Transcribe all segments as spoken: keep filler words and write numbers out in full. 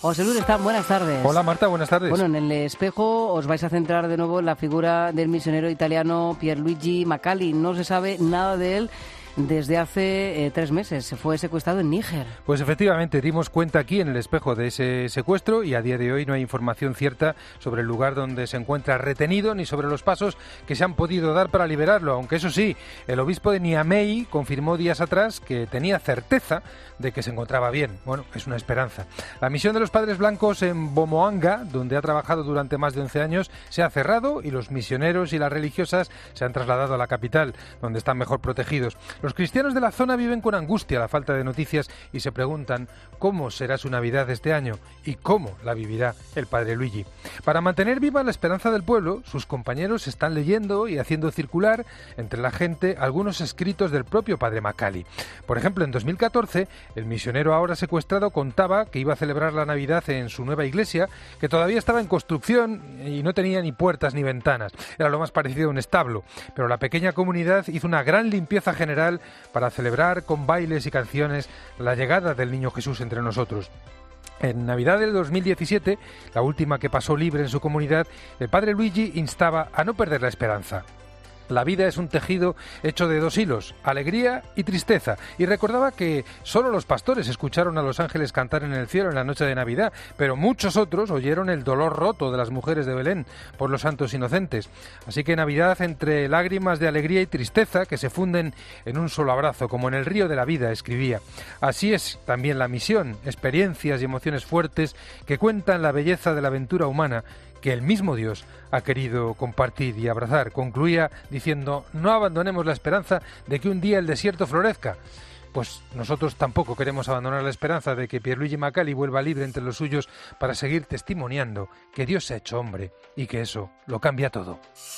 José Luis Restán, buenas tardes. Hola Marta, buenas tardes. Bueno, en el espejo os vais a centrar de nuevo en la figura del misionero italiano Pierluigi Macalli. No se sabe nada de él desde hace eh, tres meses. Se fue secuestrado en Níger. Pues efectivamente, dimos cuenta aquí en el espejo de ese secuestro y a día de hoy no hay información cierta sobre el lugar donde se encuentra retenido ni sobre los pasos que se han podido dar para liberarlo, aunque eso sí, el obispo de Niamey confirmó días atrás que tenía certeza de que se encontraba bien. Bueno, es una esperanza. La misión de los Padres Blancos en Bomoanga, donde ha trabajado durante más de once años, se ha cerrado y los misioneros y las religiosas se han trasladado a la capital, donde están mejor protegidos. Los cristianos de la zona viven con angustia la falta de noticias y se preguntan cómo será su Navidad este año y cómo la vivirá el Padre Luigi. Para mantener viva la esperanza del pueblo, sus compañeros están leyendo y haciendo circular entre la gente algunos escritos del propio Padre Macalli. Por ejemplo, en dos mil catorce, el misionero ahora secuestrado contaba que iba a celebrar la Navidad en su nueva iglesia, que todavía estaba en construcción y no tenía ni puertas ni ventanas. Era lo más parecido a un establo. Pero la pequeña comunidad hizo una gran limpieza general para celebrar con bailes y canciones la llegada del Niño Jesús entre nosotros. En Navidad del dos mil diecisiete, la última que pasó libre en su comunidad, el Padre Luigi instaba a no perder la esperanza. La vida es un tejido hecho de dos hilos, alegría y tristeza, y recordaba que solo los pastores escucharon a los ángeles cantar en el cielo en la noche de Navidad, pero muchos otros oyeron el dolor roto de las mujeres de Belén por los santos inocentes. Así que Navidad entre lágrimas de alegría y tristeza que se funden en un solo abrazo, como en el río de la vida, escribía. Así es también la misión, experiencias y emociones fuertes que cuentan la belleza de la aventura humana que el mismo Dios ha querido compartir y abrazar. Concluía diciendo, no abandonemos la esperanza de que un día el desierto florezca. Pues nosotros tampoco queremos abandonar la esperanza de que Pierluigi Macalli vuelva libre entre los suyos para seguir testimoniando que Dios se ha hecho hombre y que eso lo cambia todo.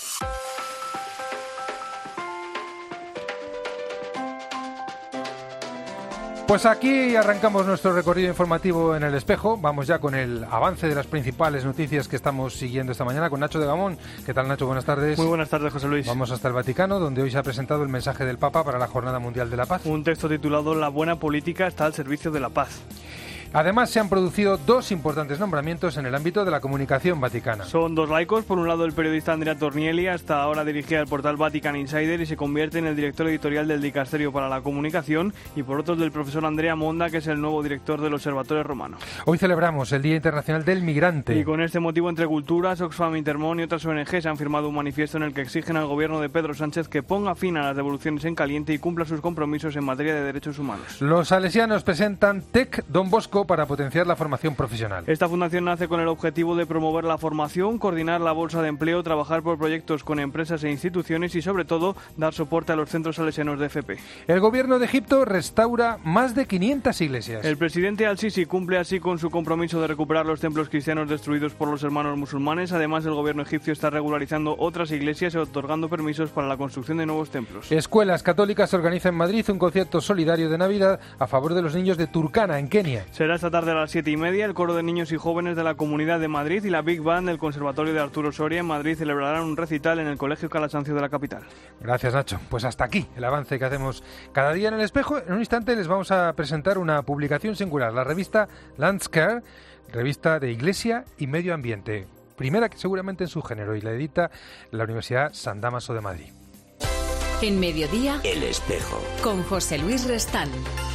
Pues aquí arrancamos nuestro recorrido informativo en el espejo. Vamos ya con el avance de las principales noticias que estamos siguiendo esta mañana con Nacho de Gamón. ¿Qué tal, Nacho? Buenas tardes. Muy buenas tardes, José Luis. Vamos hasta el Vaticano, donde hoy se ha presentado el mensaje del Papa para la Jornada Mundial de la Paz. Un texto titulado La buena política está al servicio de la paz. Además, se han producido dos importantes nombramientos en el ámbito de la comunicación vaticana. Son dos laicos. Por un lado, el periodista Andrea Tornielli, hasta ahora dirigía el portal Vatican Insider y se convierte en el director editorial del Dicasterio para la Comunicación, y por otro, del profesor Andrea Monda, que es el nuevo director del Observatorio Romano. Hoy celebramos el Día Internacional del Migrante. Y con este motivo, entre Culturas, Oxfam, Intermón y otras O N Ges han firmado un manifiesto en el que exigen al gobierno de Pedro Sánchez que ponga fin a las devoluciones en caliente y cumpla sus compromisos en materia de derechos humanos. Los salesianos presentan TEC Don Bosco para potenciar la formación profesional. Esta fundación nace con el objetivo de promover la formación, coordinar la bolsa de empleo, trabajar por proyectos con empresas e instituciones y, sobre todo, dar soporte a los centros salesianos de F P. El gobierno de Egipto restaura más de quinientas iglesias. El presidente Al-Sisi cumple así con su compromiso de recuperar los templos cristianos destruidos por los hermanos musulmanes. Además, el gobierno egipcio está regularizando otras iglesias y otorgando permisos para la construcción de nuevos templos. Escuelas católicas organizan en Madrid un concierto solidario de Navidad a favor de los niños de Turkana, en Kenia. Será esta tarde a las siete y media. El coro de niños y jóvenes de la Comunidad de Madrid y la Big Band del Conservatorio de Arturo Soria en Madrid celebrarán un recital en el Colegio Calasancio de la capital. Gracias, Nacho. Pues hasta aquí el avance que hacemos cada día en el espejo. En un instante les vamos a presentar una publicación singular, la revista Landscare, revista de Iglesia y Medio Ambiente, primera que seguramente en su género, y la edita la Universidad San Dámaso de Madrid. En Mediodía, El Espejo, con José Luis Restán.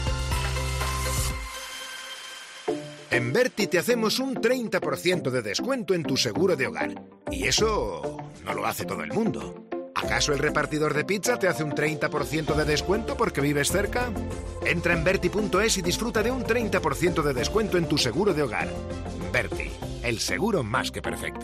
En Berti te hacemos un treinta por ciento de descuento en tu seguro de hogar. Y eso no lo hace todo el mundo. ¿Acaso el repartidor de pizza te hace un treinta por ciento de descuento porque vives cerca? Entra en Berti punto es y disfruta de un treinta por ciento de descuento en tu seguro de hogar. Berti, el seguro más que perfecto.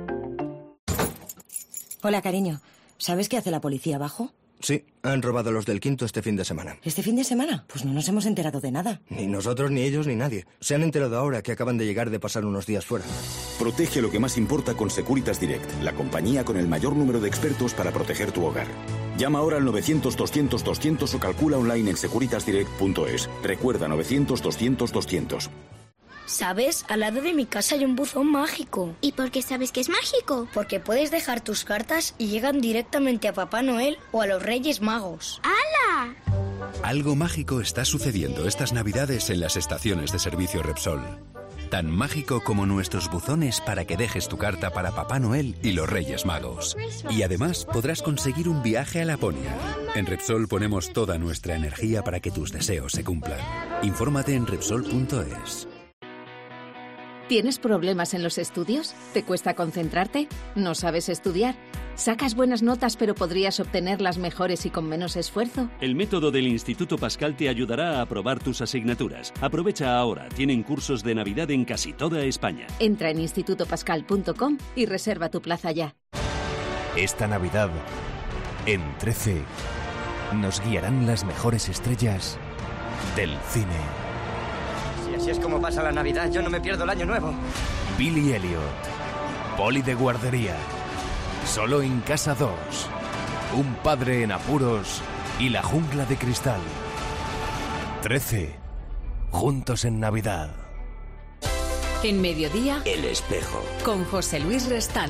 Hola, cariño. ¿Sabes qué hace la policía abajo? Sí, han robado los del quinto este fin de semana. ¿Este fin de semana? Pues no nos hemos enterado de nada. Ni nosotros, ni ellos, ni nadie. Se han enterado ahora que acaban de llegar de pasar unos días fuera. Protege lo que más importa con Securitas Direct, la compañía con el mayor número de expertos para proteger tu hogar. Llama ahora al novecientos doscientos doscientos o calcula online en securitas direct punto es. Recuerda, novecientos doscientos doscientos. ¿Sabes? Al lado de mi casa hay un buzón mágico. ¿Y por qué sabes que es mágico? Porque puedes dejar tus cartas y llegan directamente a Papá Noel o a los Reyes Magos. ¡Hala! Algo mágico está sucediendo estas Navidades en las estaciones de servicio Repsol. tan mágico como nuestros buzones para que dejes tu carta para Papá Noel y los Reyes Magos. Y además podrás conseguir un viaje a Laponia. En Repsol ponemos toda nuestra energía para que tus deseos se cumplan. Infórmate en Repsol punto es. ¿Tienes problemas en los estudios? ¿Te cuesta concentrarte? ¿No sabes estudiar? ¿Sacas buenas notas pero podrías obtenerlas mejores y con menos esfuerzo? El método del Instituto Pascal te ayudará a aprobar tus asignaturas. Aprovecha ahora, tienen cursos de Navidad en casi toda España. Entra en instituto pascal punto com y reserva tu plaza ya. Esta Navidad, en trece, nos guiarán las mejores estrellas del cine. Si así es como pasa la Navidad, yo no me pierdo el Año Nuevo. Billy Elliot, Poli de guardería, Solo en casa dos, Un padre en apuros y La jungla de cristal. trece, juntos en Navidad. En Mediodía, El Espejo, con José Luis Restán.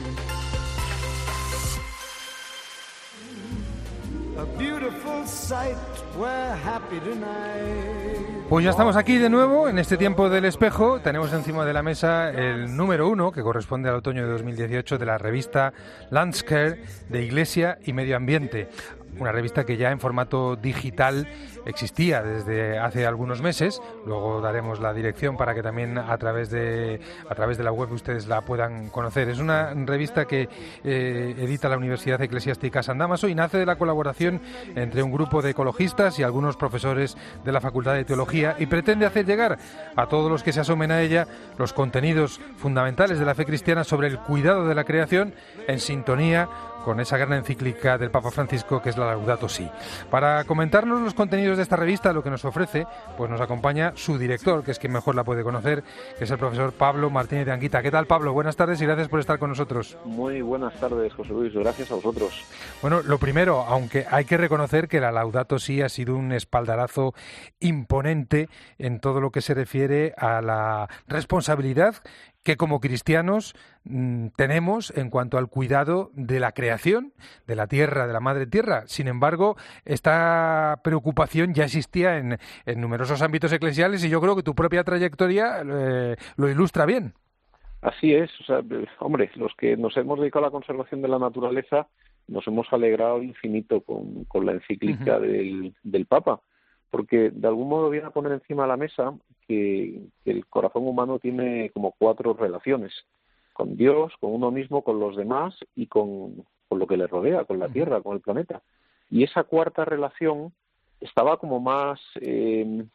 Pues ya estamos aquí de nuevo en este tiempo del espejo. Tenemos encima de la mesa el número uno, que corresponde al otoño de dos mil dieciocho, de la revista Landscare de Iglesia y Medio Ambiente. Una revista que ya en formato digital existía desde hace algunos meses. Luego daremos la dirección para que también a través de a través de la web ustedes la puedan conocer. Es una revista que eh, edita la Universidad Eclesiástica San Dámaso y nace de la colaboración entre un grupo de ecologistas y algunos profesores de la Facultad de Teología, y pretende hacer llegar a todos los que se asomen a ella los contenidos fundamentales de la fe cristiana sobre el cuidado de la creación, en sintonía con esa gran encíclica del Papa Francisco, que es la Laudato Si. Para comentarnos los contenidos de esta revista, lo que nos ofrece, pues nos acompaña su director, que es quien mejor la puede conocer, que es el profesor Pablo Martínez de Anguita. ¿Qué tal, Pablo? Buenas tardes y gracias por estar con nosotros. Muy buenas tardes, José Luis. Gracias a vosotros. Bueno, lo primero, aunque hay que reconocer que la Laudato Si ha sido un espaldarazo imponente en todo lo que se refiere a la responsabilidad que como cristianos mmm, tenemos en cuanto al cuidado de la creación, de la tierra, de la madre tierra. Sin embargo, esta preocupación ya existía en, en numerosos ámbitos eclesiales y yo creo que tu propia trayectoria eh, lo ilustra bien. Así es. O sea, hombre, los que nos hemos dedicado a la conservación de la naturaleza nos hemos alegrado infinito con, con la encíclica uh-huh. del, del Papa, porque de algún modo viene a poner encima de la mesa que, que el corazón humano tiene como cuatro relaciones: con Dios, con uno mismo, con los demás y con, con lo que le rodea, con la Tierra, con el planeta. Y esa cuarta relación estaba como más eh,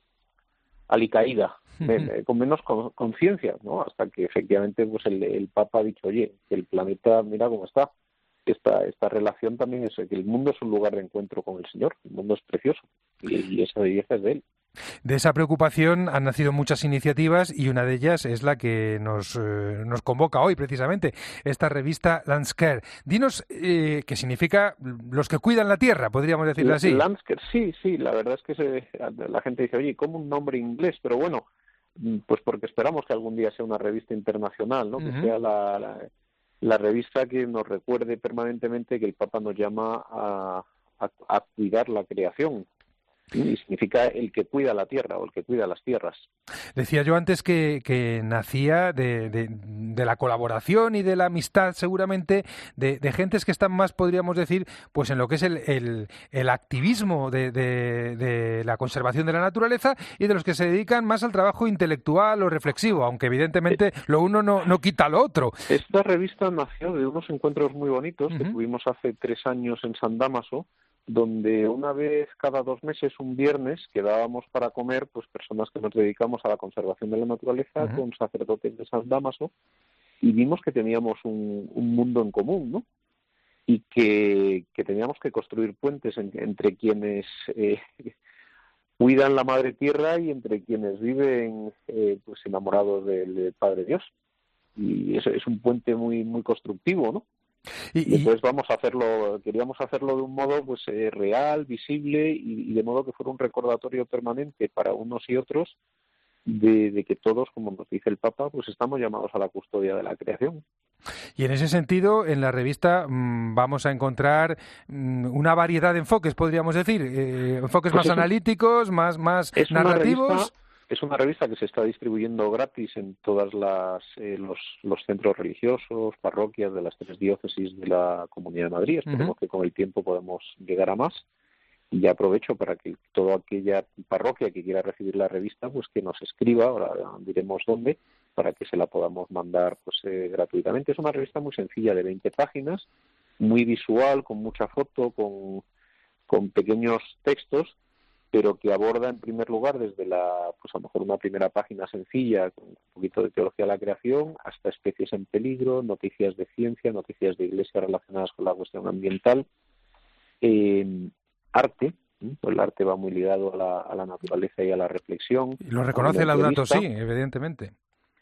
alicaída, eh, con menos conciencia, ¿no? Hasta que efectivamente pues el, el Papa ha dicho, oye, que el planeta mira cómo está. Esta, esta relación también es que el mundo es un lugar de encuentro con el Señor, el mundo es precioso y, y esa belleza es de Él. De esa preocupación han nacido muchas iniciativas y una de ellas es la que nos, eh, nos convoca hoy precisamente, esta revista Landscare. Dinos eh, qué significa los que cuidan la tierra, podríamos decirlo así. Landscare, sí, sí, la verdad es que se, la gente dice, oye, ¿cómo un nombre inglés? Pero bueno, pues porque esperamos que algún día sea una revista internacional, ¿no? Uh-huh. Que sea la... la la revista que nos recuerde permanentemente que el Papa nos llama a, a, a cuidar la creación. Y significa el que cuida la tierra o el que cuida las tierras. Decía yo antes que, que nacía de, de, de la colaboración y de la amistad, seguramente, de, de gentes que están más, podríamos decir, pues en lo que es el, el, el activismo de, de, de la conservación de la naturaleza y de los que se dedican más al trabajo intelectual o reflexivo, aunque evidentemente lo uno no, no quita lo otro. Esta revista nació de unos encuentros muy bonitos uh-huh. que tuvimos hace tres años en San Dámaso, donde una vez cada dos meses, un viernes, quedábamos para comer pues personas que nos dedicamos a la conservación de la naturaleza uh-huh. con sacerdotes de San Dámaso, y vimos que teníamos un, un mundo en común, ¿no? Y que, que teníamos que construir puentes en, entre quienes eh, cuidan la madre tierra y entre quienes viven eh, pues enamorados del, del Padre Dios. Y eso es un puente muy muy constructivo, ¿no? Y, y entonces vamos a hacerlo, queríamos hacerlo de un modo pues eh, real, visible y, y de modo que fuera un recordatorio permanente para unos y otros de, de que todos, como nos dice el Papa, pues estamos llamados a la custodia de la creación. Y en ese sentido, en la revista mmm, vamos a encontrar mmm, una variedad de enfoques, podríamos decir, eh, enfoques pues más analíticos, más, más es narrativos. Una revista, Es una revista que se está distribuyendo gratis en todas las eh, los, los centros religiosos, parroquias de las tres diócesis de la Comunidad de Madrid. Esperemos uh-huh. que con el tiempo podamos llegar a más. Y ya aprovecho para que toda aquella parroquia que quiera recibir la revista, pues que nos escriba, ahora diremos dónde, para que se la podamos mandar pues eh, gratuitamente. Es una revista muy sencilla, de veinte páginas, muy visual, con mucha foto, con, con pequeños textos, pero que aborda en primer lugar desde la, pues a lo mejor una primera página sencilla, con un poquito de teología de la creación, hasta especies en peligro, noticias de ciencia, noticias de iglesia relacionadas con la cuestión ambiental, eh, arte, pues el arte va muy ligado a la, a la naturaleza y a la reflexión. Y lo reconoce Laudato Si, evidentemente.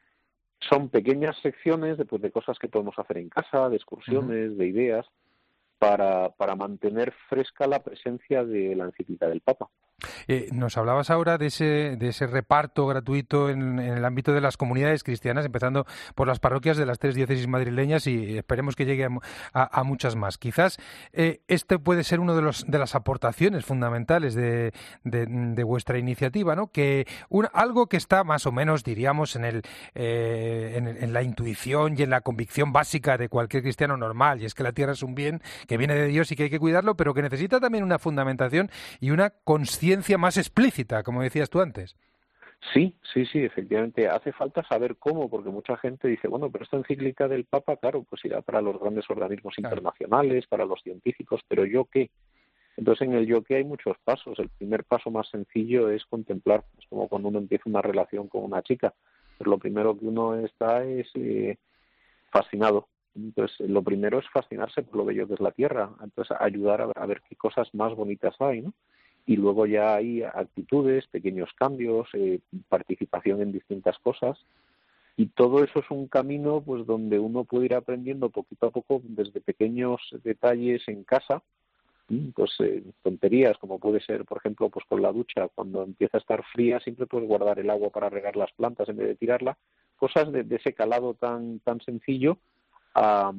Son pequeñas secciones de, pues, de cosas que podemos hacer en casa, de excursiones, uh-huh. de ideas, para, para mantener fresca la presencia de la encíclica del Papa. Eh, nos hablabas ahora de ese, de ese reparto gratuito en, en el ámbito de las comunidades cristianas, empezando por las parroquias de las tres diócesis madrileñas y esperemos que llegue a, a, a muchas más. Quizás eh, este puede ser uno de los de las aportaciones fundamentales de, de, de vuestra iniciativa, ¿no? Que un, algo que está más o menos, diríamos, en, el, eh, en, en la intuición y en la convicción básica de cualquier cristiano normal, y es que la tierra es un bien que viene de Dios y que hay que cuidarlo, pero que necesita también una fundamentación y una conciencia más explícita, como decías tú antes. Sí, sí, sí, efectivamente. Hace falta saber cómo, porque mucha gente dice, bueno, pero esta encíclica del Papa, claro, pues irá para los grandes organismos claro. internacionales, para los científicos, pero ¿yo qué? Entonces, en el yo qué hay muchos pasos. El primer paso más sencillo es contemplar, es como cuando uno empieza una relación con una chica. Pues lo primero que uno está es eh, fascinado. Entonces, lo primero es fascinarse por lo bello que es la tierra. Entonces, ayudar a, a ver qué cosas más bonitas hay, ¿no? Y luego ya hay actitudes, pequeños cambios, eh, participación en distintas cosas. Y todo eso es un camino pues donde uno puede ir aprendiendo poquito a poco desde pequeños detalles en casa, pues eh, tonterías como puede ser, por ejemplo, pues con la ducha, cuando empieza a estar fría siempre puedes guardar el agua para regar las plantas en vez de tirarla. Cosas de, de ese calado tan tan sencillo a...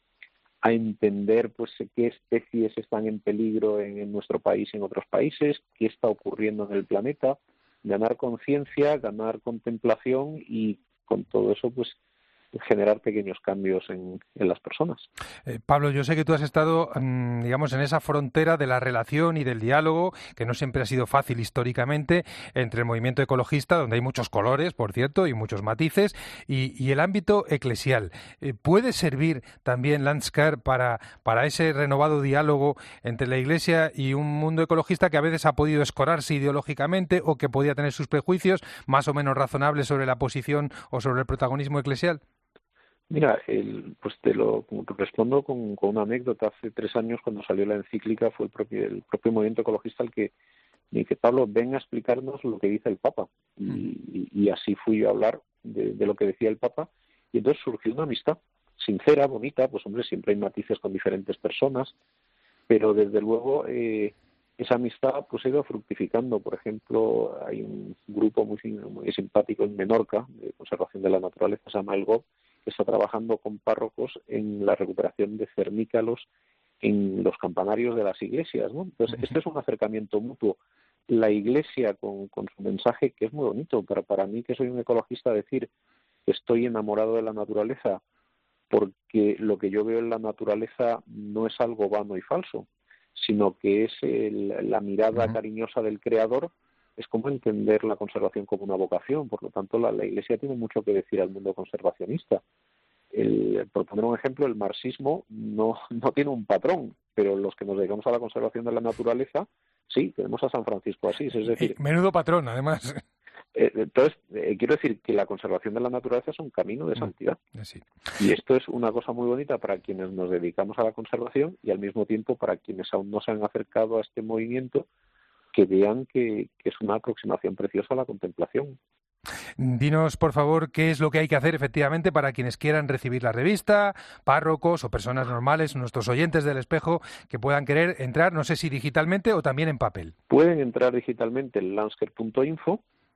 a entender pues qué especies están en peligro en, en nuestro país y en otros países, qué está ocurriendo en el planeta, ganar conciencia, ganar contemplación y con todo eso pues generar pequeños cambios en, en las personas. Eh, Pablo, yo sé que tú has estado, mmm, digamos, en esa frontera de la relación y del diálogo, que no siempre ha sido fácil históricamente, entre el movimiento ecologista, donde hay muchos colores, por cierto, y muchos matices, y, y el ámbito eclesial. Eh, ¿Puede servir también Landscare para, para ese renovado diálogo entre la Iglesia y un mundo ecologista que a veces ha podido escorarse ideológicamente o que podía tener sus prejuicios más o menos razonables sobre la posición o sobre el protagonismo eclesial? Mira, el, pues te lo como te respondo con, con una anécdota. Hace tres años, cuando salió la encíclica, fue el propio el propio movimiento ecologista el que me dice, Pablo, ven a explicarnos lo que dice el Papa. Y, y, y así fui yo a hablar de, de lo que decía el Papa. Y entonces surgió una amistad sincera, bonita. Pues hombre, siempre hay matices con diferentes personas, pero desde luego eh, esa amistad pues ha ido fructificando. Por ejemplo, hay un grupo muy, muy simpático en Menorca, de conservación de la naturaleza, se llama el G O B, que está trabajando con párrocos en la recuperación de cernícalos en los campanarios de las iglesias, ¿no? Entonces, este es un acercamiento mutuo. La Iglesia con, con su mensaje, que es muy bonito, pero para mí, que soy un ecologista, decir que estoy enamorado de la naturaleza, porque lo que yo veo en la naturaleza no es algo vano y falso, sino que es el, la mirada uh-huh. cariñosa del Creador. Es como entender la conservación como una vocación. Por lo tanto, la, la Iglesia tiene mucho que decir al mundo conservacionista. El, por poner un ejemplo, el marxismo no, no tiene un patrón, pero los que nos dedicamos a la conservación de la naturaleza, sí, tenemos a San Francisco Asís. Es decir, menudo patrón, además. Eh, entonces, eh, quiero decir que la conservación de la naturaleza es un camino de santidad. Sí. Y esto es una cosa muy bonita para quienes nos dedicamos a la conservación y al mismo tiempo para quienes aún no se han acercado a este movimiento, que vean que, que es una aproximación preciosa a la contemplación. Dinos, por favor, qué es lo que hay que hacer efectivamente para quienes quieran recibir la revista, párrocos o personas normales, nuestros oyentes del Espejo, que puedan querer entrar, no sé si digitalmente o también en papel. Pueden entrar digitalmente en landscare punto info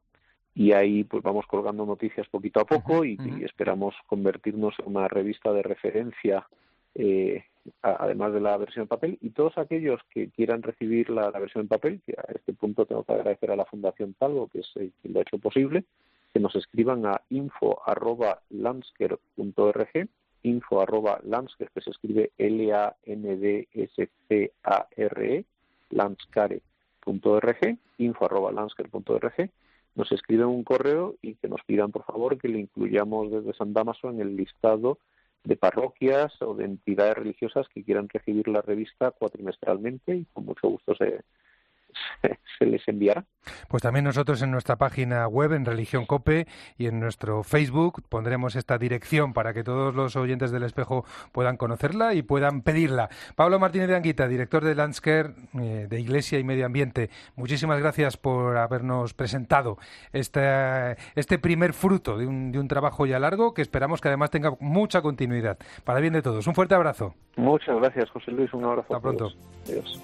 y ahí pues vamos colgando noticias poquito a poco uh-huh, y, uh-huh. y esperamos convertirnos en una revista de referencia eh, a, además de la versión en papel, y todos aquellos que quieran recibir la, la versión en papel, que a este punto tengo que agradecer a la Fundación Talgo, que es el que lo ha hecho posible, que nos escriban a info arroba lansker punto org, info arroba lansker, que se escribe L A N D S C A R E, lanskare punto org, info arroba lansker punto org, nos escriben un correo y que nos pidan, por favor, que le incluyamos desde San Dámaso en el listado de parroquias o de entidades religiosas que quieran recibir la revista cuatrimestralmente, y con mucho gusto se, se, se les enviará. Pues también nosotros en nuestra página web, en Religión Cope, y en nuestro Facebook pondremos esta dirección para que todos los oyentes del Espejo puedan conocerla y puedan pedirla. Pablo Martínez de Anguita, director de Lansker, eh, de Iglesia y Medio Ambiente, muchísimas gracias por habernos presentado este, este primer fruto de un, de un trabajo ya largo, que esperamos que además tenga mucha continuidad. Para bien de todos. Un fuerte abrazo. Muchas gracias, José Luis. Un abrazo. Hasta pronto. Adiós.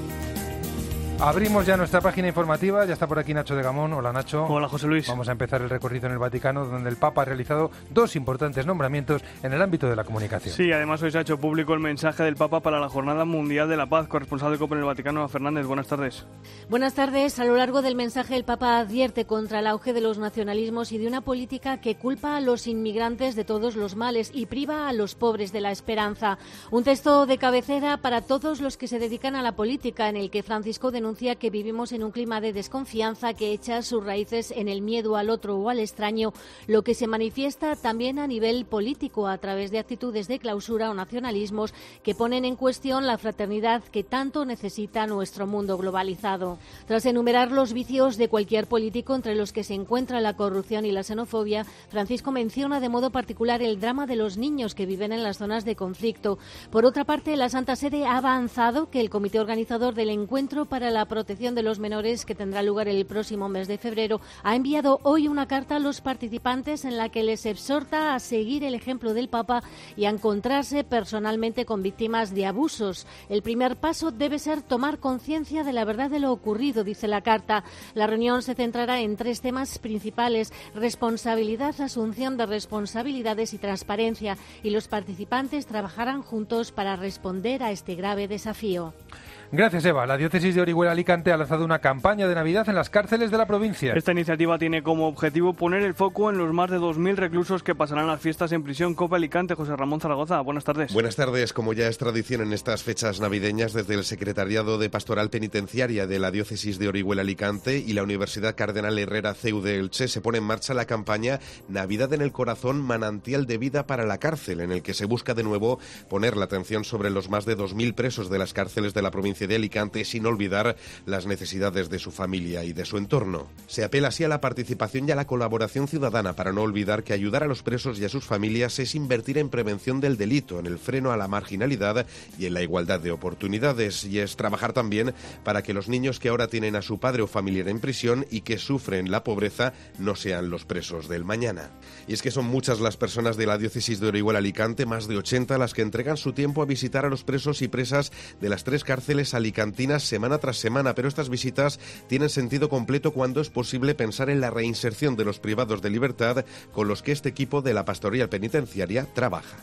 Abrimos ya nuestra página informativa, ya está por aquí Nacho de Gamón. Hola Nacho. Hola José Luis. Vamos a empezar el recorrido en el Vaticano, donde el Papa ha realizado dos importantes nombramientos en el ámbito de la comunicación. Sí, además hoy se ha hecho público el mensaje del Papa para la Jornada Mundial de la Paz. Corresponsal de COPE en el Vaticano, Ana Fernández, buenas tardes. Buenas tardes. A lo largo del mensaje el Papa advierte contra el auge de los nacionalismos y de una política que culpa a los inmigrantes de todos los males y priva a los pobres de la esperanza. Un texto de cabecera para todos los que se dedican a la política, en el que Francisco denuncia que vivimos en un clima de desconfianza que echa sus raíces en el miedo al otro o al extraño, lo que se manifiesta también a nivel político a través de actitudes de clausura o nacionalismos que ponen en cuestión la fraternidad que tanto necesita nuestro mundo globalizado. Tras enumerar los vicios de cualquier político, entre los que se encuentra la corrupción y la xenofobia, Francisco menciona de modo particular el drama de los niños que viven en las zonas de conflicto. Por otra parte, la Santa Sede ha avanzado que el comité organizador del Encuentro para la Protección de los Menores, que tendrá lugar el próximo mes de febrero, ha enviado hoy una carta a los participantes en la que les exhorta a seguir el ejemplo del Papa y a encontrarse personalmente con víctimas de abusos. El primer paso debe ser tomar conciencia de la verdad de lo ocurrido, dice la carta. La reunión se centrará en tres temas principales: responsabilidad, asunción de responsabilidades y transparencia, y los participantes trabajarán juntos para responder a este grave desafío. Gracias, Eva. La diócesis de Orihuela-Alicante ha lanzado una campaña de Navidad en las cárceles de la provincia. Esta iniciativa tiene como objetivo poner el foco en los más de dos mil reclusos que pasarán las fiestas en prisión. COPE Alicante, José Ramón Zaragoza, buenas tardes. Buenas tardes. Como ya es tradición en estas fechas navideñas, desde el Secretariado de Pastoral Penitenciaria de la diócesis de Orihuela-Alicante y la Universidad Cardenal Herrera C E U de Elche se pone en marcha la campaña Navidad en el Corazón, manantial de vida para la cárcel, en el que se busca de nuevo poner la atención sobre los más de dos mil presos de las cárceles de la provincia de Alicante, sin olvidar las necesidades de su familia y de su entorno. Se apela así a la participación y a la colaboración ciudadana, para no olvidar que ayudar a los presos y a sus familias es invertir en prevención del delito, en el freno a la marginalidad y en la igualdad de oportunidades, y es trabajar también para que los niños que ahora tienen a su padre o familiar en prisión y que sufren la pobreza no sean los presos del mañana. Y es que son muchas las personas de la diócesis de Orihuela-Alicante, más de ochenta, las que entregan su tiempo a visitar a los presos y presas de las tres cárceles alicantinas semana tras semana, pero estas visitas tienen sentido completo cuando es posible pensar en la reinserción de los privados de libertad con los que este equipo de la Pastoral Penitenciaria trabaja.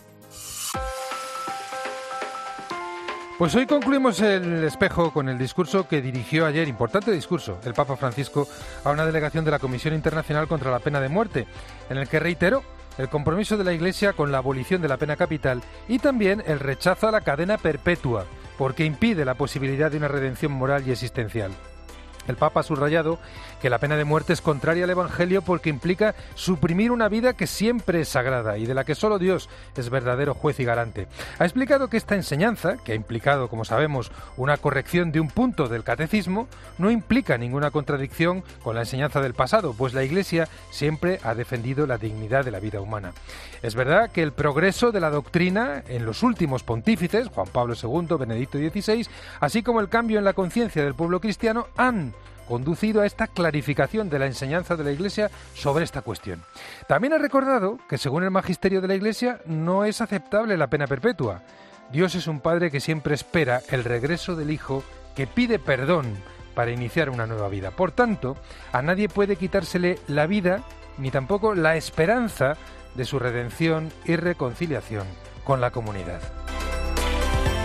Pues hoy concluimos el Espejo con el discurso que dirigió ayer, importante discurso, el Papa Francisco a una delegación de la Comisión Internacional contra la Pena de Muerte, en el que reiteró el compromiso de la Iglesia con la abolición de la pena capital y también el rechazo a la cadena perpetua, porque impide la posibilidad de una redención moral y existencial. El Papa ha subrayado que la pena de muerte es contraria al Evangelio porque implica suprimir una vida que siempre es sagrada y de la que solo Dios es verdadero juez y garante. Ha explicado que esta enseñanza, que ha implicado, como sabemos, una corrección de un punto del catecismo, no implica ninguna contradicción con la enseñanza del pasado, pues la Iglesia siempre ha defendido la dignidad de la vida humana. Es verdad que el progreso de la doctrina en los últimos pontífices, Juan Pablo segundo, Benedicto dieciséis, así como el cambio en la conciencia del pueblo cristiano, han conducido a esta clarificación de la enseñanza de la Iglesia sobre esta cuestión. También ha recordado que, según el magisterio de la Iglesia, no es aceptable la pena perpetua. Dios es un Padre que siempre espera el regreso del Hijo, que pide perdón para iniciar una nueva vida. Por tanto, a nadie puede quitársele la vida, ni tampoco la esperanza de su redención y reconciliación con la comunidad.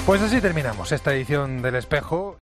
Pues así terminamos esta edición del Espejo.